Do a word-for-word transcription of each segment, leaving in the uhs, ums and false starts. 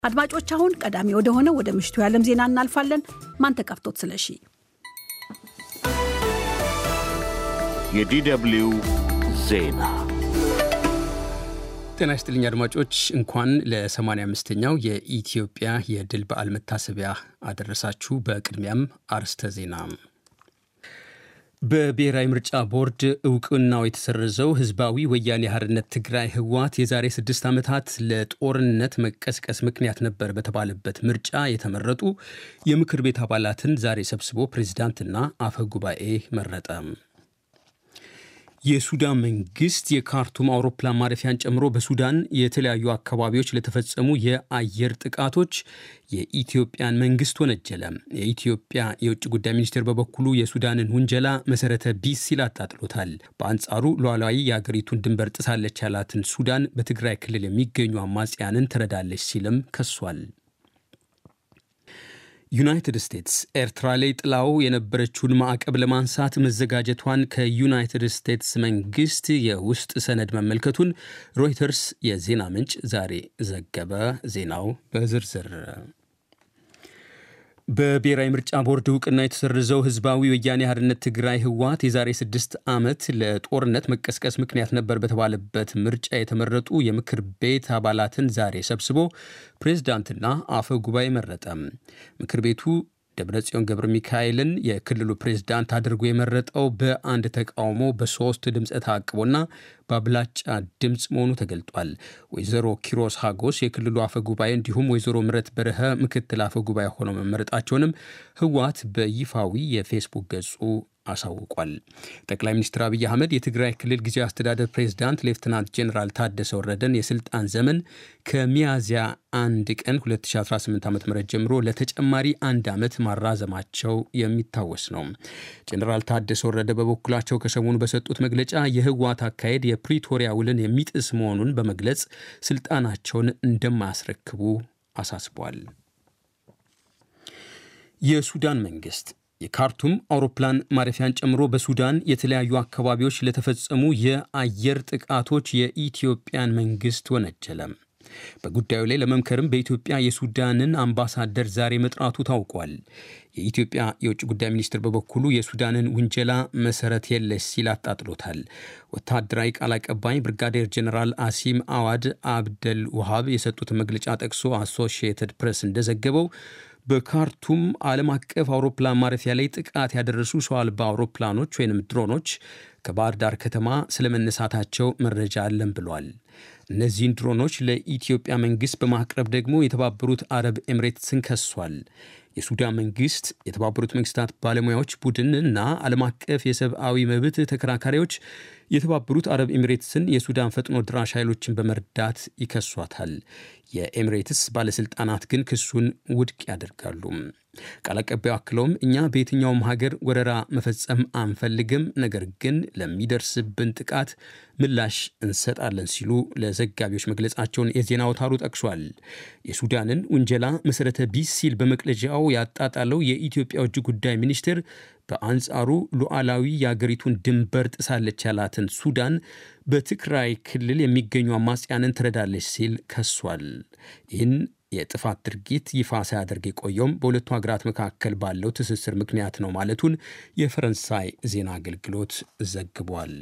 አድማጮች አሁን ቀዳሚ ወደ ሆነ ወደ ምሽቱ ያለም ዜና እናልፋለን። ማን ተከፍቶት ስለሺ የዲደብሊው ዜና። ጤና ይስጥልኝ አድማጮች፣ እንኳን ለ85ኛው የኢትዮጵያ የድል በዓል መታሰቢያ አደረሳችሁ። በቅድሚያም አርስተ ዜና። በብሔራዊ ምርጫ ቦርድ እውቅናው የተሰረዘው ህዝባዊ ወያኔ ሓርነት ትግራይ ህወሓት የዛሬ ስድስት ዓመታት ለጦርነት መቀስቀስ ምክንያት ነበር በተባለበት ምርጫ የተመረጡ የምክር ቤት አባላትን ዛሬ ሰብስቦ ፕሬዝዳንትና አፈ ጉባኤ መረጠ። የሱዳን መንግስት የካርቱም አውሮፕላን ማረፊያን ጨምሮ በሱዳን የተለያዩ አካባቢዎች ለተፈጸሙ የአየር ጥቃቶች የኢትዮጵያን መንግስት ወነጀለ። የኢትዮጵያ የውጭ ጉዳይ ሚኒስቴር በበኩሉ የሱዳንን ውንጀላ መሰረተ ቢስ ሲል አጣጥሎታል። በአንጻሩ ሉዓላዊ የአገሪቱን ድንበር ጥሳለች ያላትን ሱዳን በትግራይ ክልል የሚገኙ አማጽያንን ትረዳለች ሲልም ከሷል። ዩናይትድ ስቴትስ ኤርትራ ላይ ጥላው የነበረችውን ማዕቀብ ለማንሳት መዘጋጀቷን ከዩናይትድ ስቴትስ መንግስት የውስጥ ሰነድ መመልከቱን ሮይተርስ የዜና ምንጭ ዛሬ ዘገበ። ዜናው በዝርዝር። በብሔራዊ ምርጫ ቦርድ እውቅና የተሰረዘው ህዝባዊ ወያኔ ሓርነት ትግራይ ህወሓት የዛሬ ስድስት ዓመት ለጦርነት መቀስቀስ ምክንያት ነበር በተባለበት ምርጫ የተመረጡ የምክር ቤት አባላትን ዛሬ ሰብስቦ ፕሬዝዳንትና አፈ ጉባኤ መረጠ። ምክር ቤቱ ደብረጽዮን ገብረ ሚካኤልን የክልሉ ፕሬዝዳንት አድርጎ የመረጠው በአንድ ተቃውሞ በሶስት ድምፅ ተአቅቦና በአብላጫ ድምፅ መሆኑ ተገልጧል። ወይዘሮ ኪሮስ ሀጎስ የክልሉ አፈ ጉባኤ እንዲሁም ወይዘሮ ምረት በረሀ ምክትል አፈ ጉባኤ ሆነው መመረጣቸውንም ህወሓት በይፋዊ የፌስቡክ ገጹ አሳውቋል። ጠቅላይ ሚኒስትር አብይ አህመድ የትግራይ ክልል ጊዜያዊ አስተዳደር ፕሬዝዳንት ሌፍትናንት ጄኔራል ታደሰ ወረደን የስልጣን ዘመን ከሚያዝያ አንድ ቀን ሁለት ሺህ አስራ ስምንት ዓ.ም ጀምሮ ለተጨማሪ አንድ ዓመት ማራዘማቸው የሚታወስ ነው። ጄኔራል ታደሰ ወረደ በበኩላቸው ከሰሞኑ በሰጡት መግለጫ የህወሓት አካሄድ የፕሪቶሪያ ውልን የሚጥስ መሆኑን በመግለጽ ስልጣናቸውን እንደማያስረክቡ አሳስቧል። የሱዳን መንግስት የካርቱም አውሮፕላን ማረፊያን ጨምሮ በሱዳን የተለያዩ አካባቢዎች ለተፈጸሙ የአየር ጥቃቶች የኢትዮጵያን መንግስት ወነጀለ። በጉዳዩ ላይ ለመምከርም በኢትዮጵያ የሱዳንን አምባሳደር ዛሬ መጥራቱ ታውቋል። የኢትዮጵያ የውጭ ጉዳይ ሚኒስትር በበኩሉ የሱዳንን ውንጀላ መሰረት የለሽ ሲል አጣጥሎታል። ወታደራዊ ቃል አቀባይ ብርጋዴር ጀነራል አሲም አዋድ አብደል ውሃብ የሰጡትን መግለጫ ጠቅሶ አሶሺየትድ ፕሬስ እንደዘገበው በካርቱም ዓለም አቀፍ አውሮፕላን ማረፊያ ላይ ጥቃት ያደረሱ ሰው አልባ አውሮፕላኖች ወይንም ድሮኖች ከባህር ዳር ከተማ ስለመነሳታቸው መረጃ አለን ብሏል። እነዚህን ድሮኖች ለኢትዮጵያ መንግስት በማቅረብ ደግሞ የተባበሩት አረብ ኤምሬትስን ከሷል። የሱዳን መንግስት የተባበሩት መንግስታት ባለሙያዎች ቡድንና ዓለም አቀፍ የሰብአዊ መብት ተከራካሪዎች የተባበሩት አረብ ኤምሬትስን የሱዳን ፈጥኖ ድራሽ ኃይሎችን በመርዳት ይከሷታል። የኤምሬትስ ባለስልጣናት ግን ክሱን ውድቅ ያደርጋሉ። ቃል አቀባዩ አክለውም እኛ በየትኛውም ሀገር ወረራ መፈጸም አንፈልግም፣ ነገር ግን ለሚደርስብን ጥቃት ምላሽ እንሰጣለን ሲሉ ለዘጋቢዎች መግለጻቸውን የዜና አውታሩ ጠቅሷል። የሱዳንን ውንጀላ መሰረተ ቢስ ሲል በመግለጫው ያጣጣለው የኢትዮጵያ ውጭ ጉዳይ ሚኒስቴር በአንጻሩ ሉዓላዊ የአገሪቱን ድንበር ጥሳለች ያላትን ሱዳን በትግራይ ክልል የሚገኙ አማጽያንን ትረዳለች ሲል ከሷል። ይህን የጥፋት ድርጊት ይፋ ሳያደርግ የቆየውም በሁለቱ ሀገራት መካከል ባለው ትስስር ምክንያት ነው ማለቱን የፈረንሳይ ዜና አገልግሎት ዘግቧል።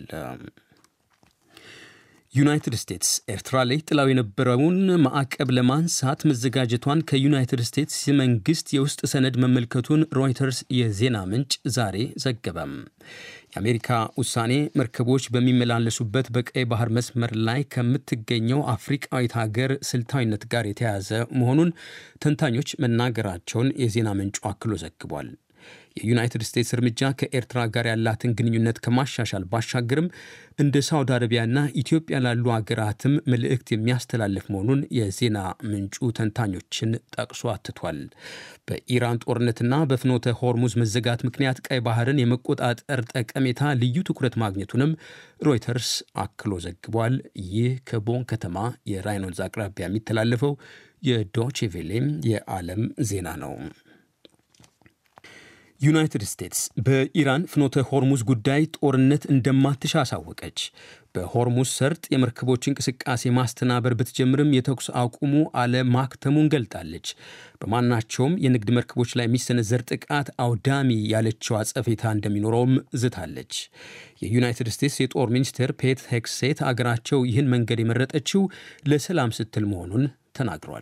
ዩናይትድ ስቴትስ ኤርትራ ላይ ጥላው የነበረውን ማዕቀብ ለማንሳት መዘጋጀቷን ከዩናይትድ ስቴትስ መንግስት የውስጥ ሰነድ መመልከቱን ሮይተርስ የዜና ምንጭ ዛሬ ዘገበም። የአሜሪካ ውሳኔ መርከቦች በሚመላለሱበት በቀይ ባህር መስመር ላይ ከምትገኘው አፍሪቃዊት ሀገር ስልታዊነት ጋር የተያያዘ መሆኑን ተንታኞች መናገራቸውን የዜና ምንጩ አክሎ ዘግቧል። የዩናይትድ ስቴትስ እርምጃ ከኤርትራ ጋር ያላትን ግንኙነት ከማሻሻል ባሻገርም እንደ ሳውዲ አረቢያና ኢትዮጵያ ላሉ ሀገራትም መልእክት የሚያስተላልፍ መሆኑን የዜና ምንጩ ተንታኞችን ጠቅሶ አትቷል። በኢራን ጦርነትና በፍኖተ ሆርሙዝ መዘጋት ምክንያት ቀይ ባህርን የመቆጣጠር ጠቀሜታ ልዩ ትኩረት ማግኘቱንም ሮይተርስ አክሎ ዘግቧል። ይህ ከቦን ከተማ የራይን ወንዝ አቅራቢያ የሚተላለፈው የዶቼ ቬሌ የዓለም ዜና ነው። ዩናይትድ ስቴትስ በኢራን ፍኖተ ሆርሙዝ ጉዳይ ጦርነት እንደማትሻ አሳወቀች። በሆርሙዝ ሰርጥ የመርከቦች እንቅስቃሴ ማስተናበር ብትጀምርም የተኩስ አቁሙ አለማክተሙን ገልጣለች። በማናቸውም የንግድ መርከቦች ላይ የሚሰነዘር ጥቃት አውዳሚ ያለችው አጸፌታ እንደሚኖረውም ዝታለች። የዩናይትድ ስቴትስ የጦር ሚኒስትር ፔት ሄግሴት አገራቸው ይህን መንገድ የመረጠችው ለሰላም ስትል መሆኑን ተናግሯል።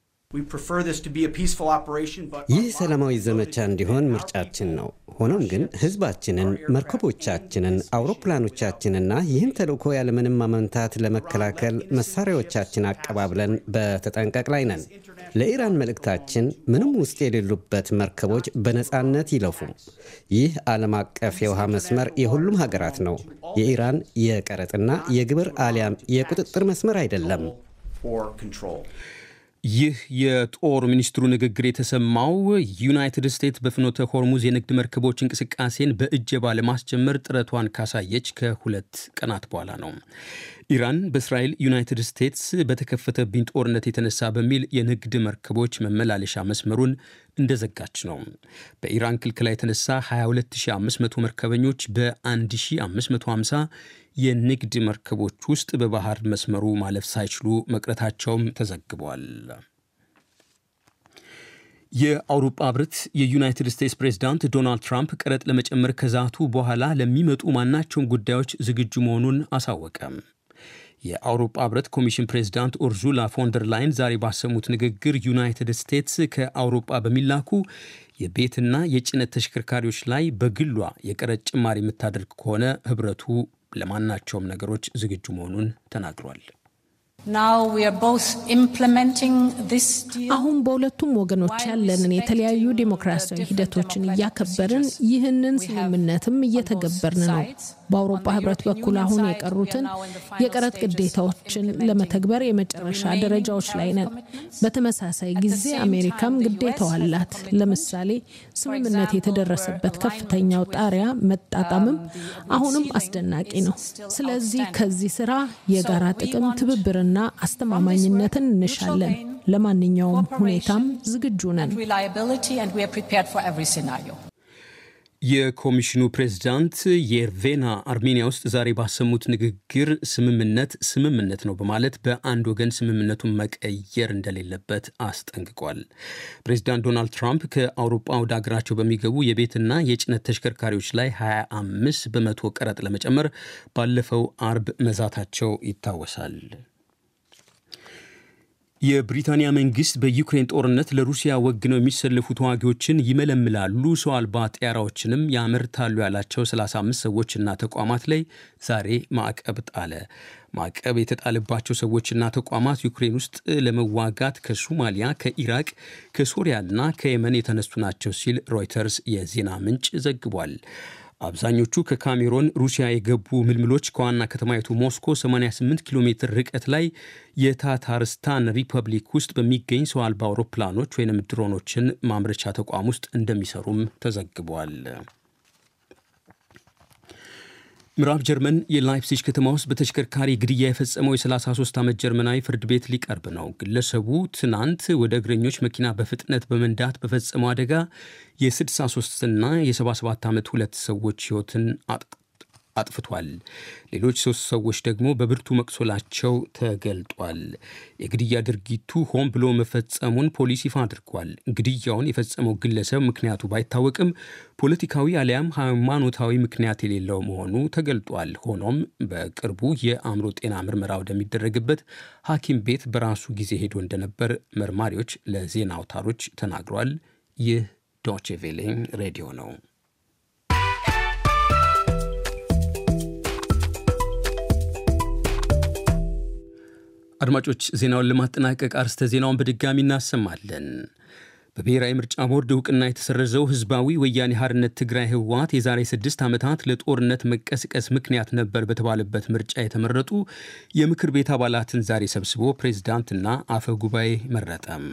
ይህ ሰላማዊ ዘመቻ እንዲሆን ምርጫችን ነው። ሆኖም ግን ሕዝባችንን፣ መርከቦቻችንን፣ አውሮፕላኖቻችንና ይህን ተልዕኮ ያለምንም ማመንታት ለመከላከል መሳሪያዎቻችን አቀባብለን በተጠንቀቅ ላይ ነን። ለኢራን መልእክታችን ምንም ውስጥ የሌሉበት መርከቦች በነፃነት ይለፉ። ይህ ዓለም አቀፍ የውሃ መስመር የሁሉም ሀገራት ነው። የኢራን የቀረጥና የግብር አሊያም የቁጥጥር መስመር አይደለም። ይህ የጦር ሚኒስትሩ ንግግር የተሰማው ዩናይትድ ስቴትስ በፍኖተ ሆርሙዝ የንግድ መርከቦች እንቅስቃሴን በእጀባ ለማስጀመር ጥረቷን ካሳየች ከሁለት ቀናት በኋላ ነው። ኢራን በእስራኤል ዩናይትድ ስቴትስ በተከፈተብኝ ጦርነት የተነሳ በሚል የንግድ መርከቦች መመላለሻ መስመሩን እንደዘጋች ነው። በኢራን ክልከላ የተነሳ ሃያ ሁለት ሺህ አምስት መቶ መርከበኞች በአንድ ሺህ አምስት መቶ ሃምሳ የንግድ መርከቦች ውስጥ በባህር መስመሩ ማለፍ ሳይችሉ መቅረታቸውም ተዘግቧል። የአውሮፓ ህብረት የዩናይትድ ስቴትስ ፕሬዝዳንት ዶናልድ ትራምፕ ቀረጥ ለመጨመር ከዛቱ በኋላ ለሚመጡ ማናቸውም ጉዳዮች ዝግጁ መሆኑን አሳወቀ። የአውሮፓ ህብረት ኮሚሽን ፕሬዝዳንት ኡርዙላ ፎንደር ላይን ዛሬ ባሰሙት ንግግር ዩናይትድ ስቴትስ ከአውሮፓ በሚላኩ የቤትና የጭነት ተሽከርካሪዎች ላይ በግሏ የቀረጥ ጭማሪ የምታደርግ ከሆነ ህብረቱ ለማናቸውም ነገሮች ዝግጁ መሆኑን ተናግሯል። አሁን በሁለቱም ወገኖች ያለንን የተለያዩ ዲሞክራሲያዊ ሂደቶችን እያከበርን ይህንን ስምምነትም እየተገበርን ነው። በአውሮፓ ህብረት በኩል አሁን የቀሩትን የቀረጥ ግዴታዎችን ለመተግበር የመጨረሻ ደረጃዎች ላይ ነን። በተመሳሳይ ጊዜ አሜሪካም ግዴታው አላት። ለምሳሌ ስምምነት የተደረሰበት ከፍተኛው ጣሪያ መጣጣምም አሁንም አስደናቂ ነው። ስለዚህ ከዚህ ስራ የጋራ ጥቅም ትብብርና እና አስተማማኝነትን እንሻለን። ለማንኛውም ሁኔታም ዝግጁ ነን። የኮሚሽኑ ፕሬዝዳንት የርቬና አርሜኒያ ውስጥ ዛሬ ባሰሙት ንግግር ስምምነት ስምምነት ነው በማለት በአንድ ወገን ስምምነቱን መቀየር እንደሌለበት አስጠንቅቋል። ፕሬዝዳንት ዶናልድ ትራምፕ ከአውሮፓ ወደ አገራቸው በሚገቡ የቤትና የጭነት ተሽከርካሪዎች ላይ ሃያ አምስት በመቶ ቀረጥ ለመጨመር ባለፈው አርብ መዛታቸው ይታወሳል። የብሪታንያ መንግስት በዩክሬን ጦርነት ለሩሲያ ወግነው የሚሰለፉ ተዋጊዎችን ይመለምላሉ፣ ሰው አልባ ጥያራዎችንም ያመርታሉ ያላቸው ሰላሳ አምስት ሰዎችና ተቋማት ላይ ዛሬ ማዕቀብ ጣለ። ማዕቀብ የተጣለባቸው ሰዎችና ተቋማት ዩክሬን ውስጥ ለመዋጋት ከሶማሊያ፣ ከኢራቅ፣ ከሶሪያና ከየመን የተነሱ ናቸው ሲል ሮይተርስ የዜና ምንጭ ዘግቧል። አብዛኞቹ ከካሜሮን ሩሲያ የገቡ ምልምሎች ከዋና ከተማይቱ ሞስኮ ሰማንያ ስምንት ኪሎ ሜትር ርቀት ላይ የታታርስታን ሪፐብሊክ ውስጥ በሚገኝ ሰው አልባ አውሮፕላኖች ወይም ድሮኖችን ማምረቻ ተቋም ውስጥ እንደሚሰሩም ተዘግቧል። ምዕራብ ጀርመን የላይፕሲጅ ከተማ ውስጥ በተሽከርካሪ ግድያ የፈጸመው የ33 ዓመት ጀርመናዊ ፍርድ ቤት ሊቀርብ ነው። ግለሰቡ ትናንት ወደ እግረኞች መኪና በፍጥነት በመንዳት በፈጸመው አደጋ የ63 እና የ77 ዓመት ሁለት ሰዎች ሕይወትን አጥፍቷል። ሌሎች ሶስት ሰዎች ደግሞ በብርቱ መቁሰላቸው ተገልጧል። የግድያ ድርጊቱ ሆን ብሎ መፈጸሙን ፖሊስ ይፋ አድርጓል። ግድያውን የፈጸመው ግለሰብ ምክንያቱ ባይታወቅም ፖለቲካዊ አሊያም ሃይማኖታዊ ምክንያት የሌለው መሆኑ ተገልጧል። ሆኖም በቅርቡ የአእምሮ ጤና ምርመራ ወደሚደረግበት ሐኪም ቤት በራሱ ጊዜ ሄዶ እንደነበር መርማሪዎች ለዜና አውታሮች ተናግሯል። ይህ ዶቼ ቬለ ሬዲዮ ነው። አድማጮች ዜናውን ለማጠናቀቅ አርስተ ዜናውን በድጋሚ እናሰማለን። በብሔራዊ ምርጫ ቦርድ እውቅና የተሰረዘው ህዝባዊ ወያኔ ሓርነት ትግራይ ህወሓት የዛሬ ስድስት ዓመታት ለጦርነት መቀስቀስ ምክንያት ነበር በተባለበት ምርጫ የተመረጡ የምክር ቤት አባላትን ዛሬ ሰብስቦ ፕሬዝዳንትና አፈ ጉባኤ መረጠም።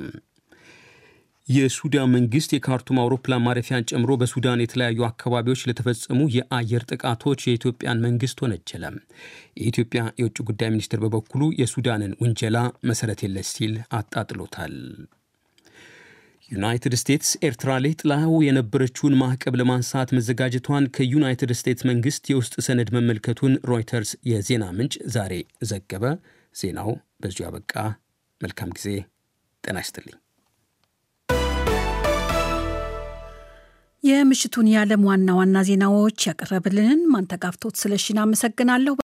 የሱዳን መንግስት የካርቱም አውሮፕላን ማረፊያን ጨምሮ በሱዳን የተለያዩ አካባቢዎች ለተፈጸሙ የአየር ጥቃቶች የኢትዮጵያን መንግስት ወነጀለ። የኢትዮጵያ የውጭ ጉዳይ ሚኒስትር በበኩሉ የሱዳንን ውንጀላ መሰረት የለሽ ሲል አጣጥሎታል። ዩናይትድ ስቴትስ ኤርትራ ላይ ጥላው የነበረችውን ማዕቀብ ለማንሳት መዘጋጀቷን ከዩናይትድ ስቴትስ መንግስት የውስጥ ሰነድ መመልከቱን ሮይተርስ የዜና ምንጭ ዛሬ ዘገበ። ዜናው በዚሁ አበቃ። መልካም ጊዜ። ጤና ይስጥልኝ። የምሽቱን የዓለም ዋና ዋና ዜናዎች ያቀረብልንን ማንተጋፍቶት ስለሽና አመሰግናለሁ።